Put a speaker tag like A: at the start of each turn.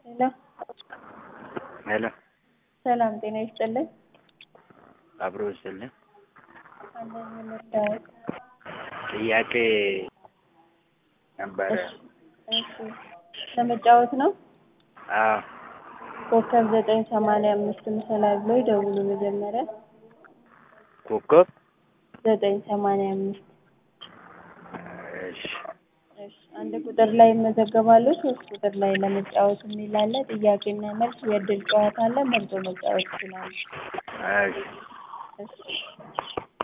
A: ሄሎ
B: ሄሎ
A: ሰላም ጤና ይስጥልኝ።
B: አብሮ ይስጥልኝ።
A: አለን ልርዳዎት?
B: ጥያቄ ነበረ።
A: እሺ ለመጫወት ነው።
B: አዎ
A: ኮከብ 985 መሰላል ብሎ ይደውሉ መጀመሪያ።
B: ኮከብ
A: 985
B: እሺ
A: እሺ አንድ ቁጥር ላይ ይመዘገባሉ። 3 ቁጥር ላይ ለመጫወት የሚላለ ጥያቄና መልስ የእድል ጨዋታ አለ። መርጦ መጫወት ይችላሉ።
B: እሺ
A: እሺ